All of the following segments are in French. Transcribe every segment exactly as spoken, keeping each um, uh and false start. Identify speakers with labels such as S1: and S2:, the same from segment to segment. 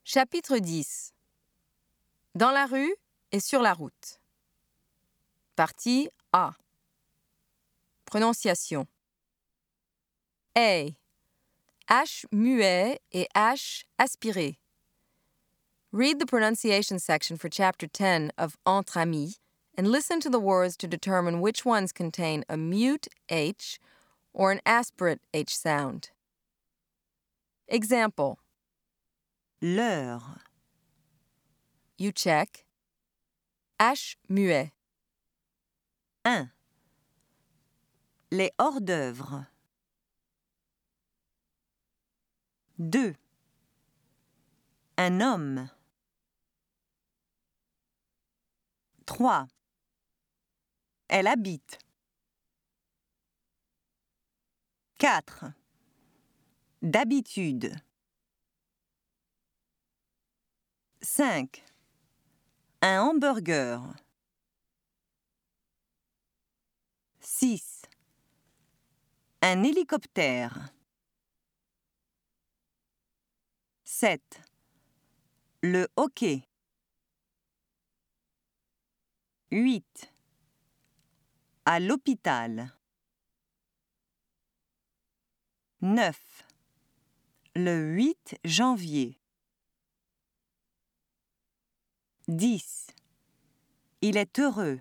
S1: Chapitre dix. Dans la rue et sur la route. Partie A. Prononciation. A. H muet et H aspiré. Read the pronunciation section for Chapter ten of Entre Amis and listen to the words to determine which ones contain a mute H or an aspirate H sound. Example.
S2: L'heure,
S1: You check. H muet.
S2: un. Les hors-d'œuvre. deux. Un homme. trois. Elle habite. quatre. D'habitude. cinq. Un hamburger. six. Un hélicoptère. sept. Le hockey. huit. À l'hôpital. neuf. Le huit janvier. dix. Il est heureux.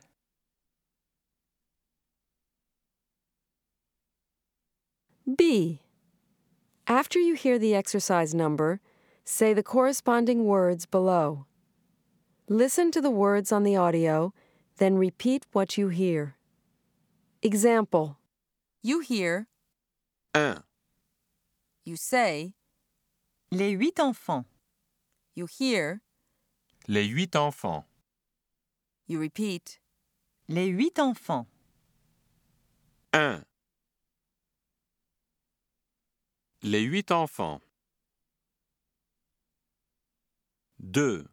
S3: B. After you hear the exercise number, say the corresponding words below. Listen to the words on the audio, then repeat what you hear. Example.
S1: You hear.
S4: un.
S1: You say.
S2: Les huit enfants.
S1: You hear.
S4: Les huit enfants.
S1: You repeat.
S2: Les huit enfants.
S4: un. Les huit enfants. deux.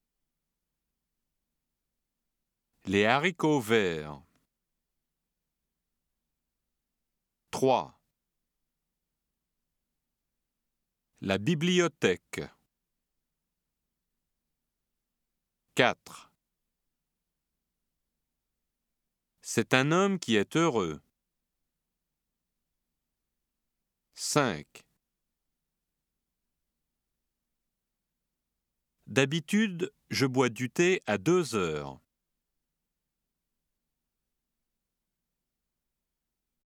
S4: Les haricots verts. trois. La bibliothèque. quatre. C'est un homme qui est heureux. cinq. D'habitude, je bois du thé à deux heures.